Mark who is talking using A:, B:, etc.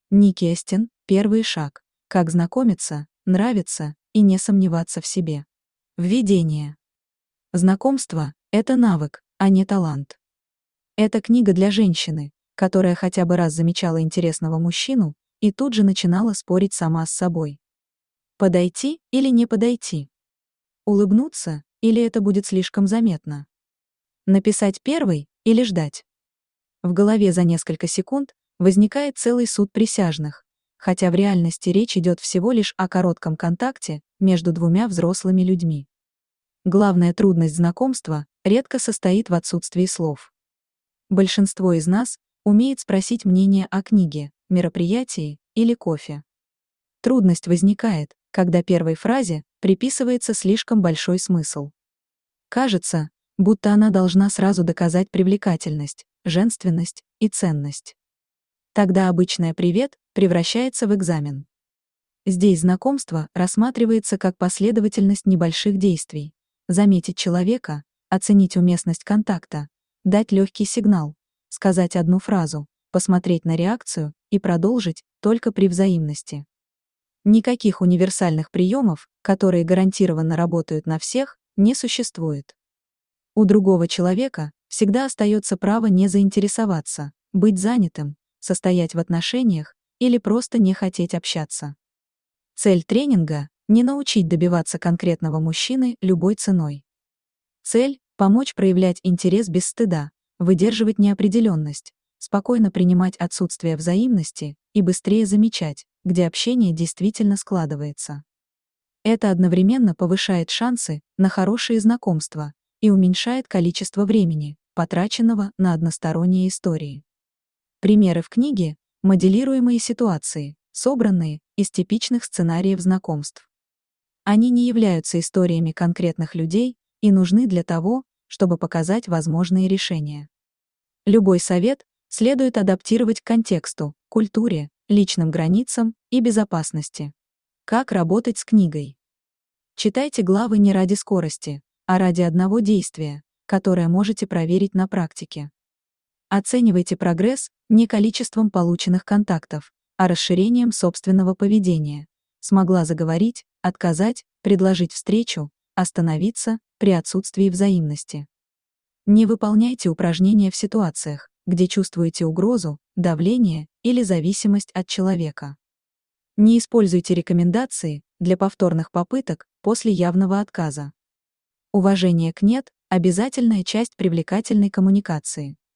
A: Ники Эстин. Первый шаг. Как знакомиться, нравиться и не сомневаться в себе. Введение. Знакомство – это навык, а не талант. Это книга для женщины, которая хотя бы раз замечала интересного мужчину и тут же начинала спорить сама с собой. Подойти или не подойти? Улыбнуться, или это будет слишком заметно? Написать первый или ждать? В голове за несколько секунд возникает целый суд присяжных, хотя в реальности речь идет всего лишь о коротком контакте между двумя взрослыми людьми. Главная трудность знакомства редко состоит в отсутствии слов. Большинство из нас умеет спросить мнение о книге, мероприятии или кофе. Трудность возникает, когда первой фразе приписывается слишком большой смысл. Кажется, будто она должна сразу доказать привлекательность, женственность и ценность. Тогда обычное «привет» превращается в экзамен. Здесь знакомство рассматривается как последовательность небольших действий. Заметить человека, оценить уместность контакта, дать легкий сигнал, сказать одну фразу, посмотреть на реакцию и продолжить только при взаимности. Никаких универсальных приемов, которые гарантированно работают на всех, не существует. У другого человека всегда остается право не заинтересоваться, быть занятым, состоять в отношениях или просто не хотеть общаться. Цель тренинга – не научить добиваться конкретного мужчины любой ценой. Цель – помочь проявлять интерес без стыда, выдерживать неопределенность, спокойно принимать отсутствие взаимности и быстрее замечать, где общение действительно складывается. Это одновременно повышает шансы на хорошие знакомства и уменьшает количество времени, потраченного на односторонние истории. Примеры в книге – моделируемые ситуации, собранные из типичных сценариев знакомств. Они не являются историями конкретных людей и нужны для того, чтобы показать возможные решения. Любой совет следует адаптировать к контексту, культуре, личным границам и безопасности. Как работать с книгой? Читайте главы не ради скорости, а ради одного действия, которое можете проверить на практике. Оценивайте прогресс не количеством полученных контактов, а расширением собственного поведения. Смогла заговорить, отказать, предложить встречу, остановиться при отсутствии взаимности. Не выполняйте упражнения в ситуациях, где чувствуете угрозу, давление или зависимость от человека. Не используйте рекомендации для повторных попыток после явного отказа. Уважение к «нет» – обязательная часть привлекательной коммуникации.